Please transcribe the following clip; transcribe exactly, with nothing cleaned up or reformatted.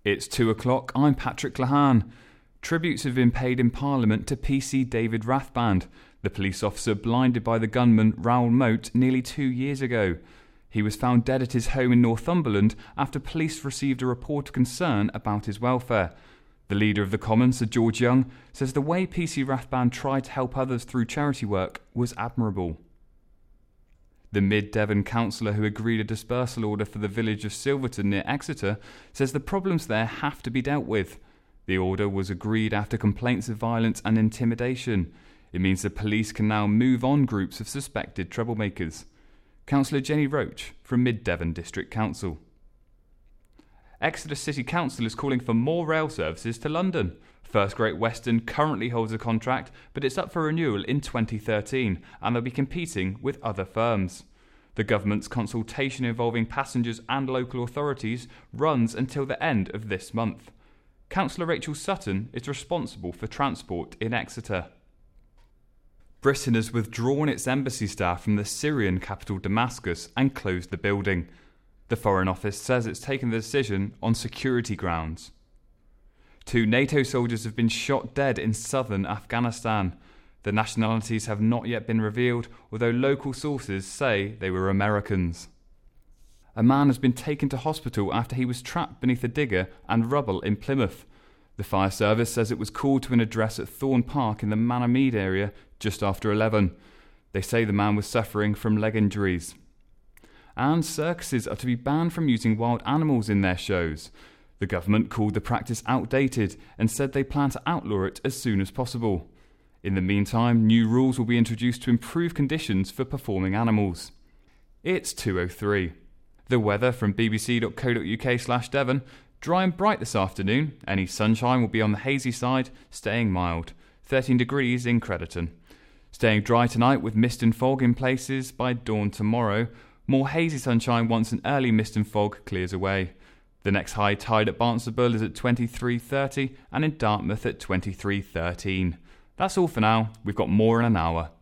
It's two o'clock, I'm Patrick Lahan. Tributes have been paid in Parliament to P C David Rathband, the police officer blinded by the gunman Raoul Moat nearly two years ago. He was found dead at his home in Northumberland after police received a report of concern about his welfare. The leader of the Commons, Sir George Young, says the way P C Rathband tried to help others through charity work was admirable. The Mid-Devon councillor who agreed a dispersal order for the village of Silverton near Exeter says the problems there have to be dealt with. The order was agreed after complaints of violence and intimidation. It means the police can now move on groups of suspected troublemakers. Councillor Jenny Roach from Mid-Devon District Council. Exeter City Council is calling for more rail services to London. First Great Western currently holds a contract, but it's up for renewal in twenty thirteen, and they'll be competing with other firms. The government's consultation involving passengers and local authorities runs until the end of this month. Councillor Rachel Sutton is responsible for transport in Exeter. Britain has withdrawn its embassy staff from the Syrian capital Damascus and closed the building. The Foreign Office says it's taken the decision on security grounds. Two NATO soldiers have been shot dead in southern Afghanistan. The nationalities have not yet been revealed, although local sources say they were Americans. A man has been taken to hospital after he was trapped beneath a digger and rubble in Plymouth. The fire service says it was called to an address at Thorne Park in the Manor area just after eleven. They say the man was suffering from leg injuries. And circuses are to be banned from using wild animals in their shows. The government called the practice outdated and said they plan to outlaw it as soon as possible. In the meantime, new rules will be introduced to improve conditions for performing animals. It's two oh three. The weather from bbc.co.uk slash Devon. Dry and bright this afternoon. Any sunshine will be on the hazy side, staying mild. thirteen degrees in Crediton. Staying dry tonight with mist and fog in places by dawn tomorrow. More hazy sunshine once an early mist and fog clears away. The next high tide at Barnstaple is at twenty-three thirty and in Dartmouth at twenty-three thirteen. That's all for now. We've got more in an hour.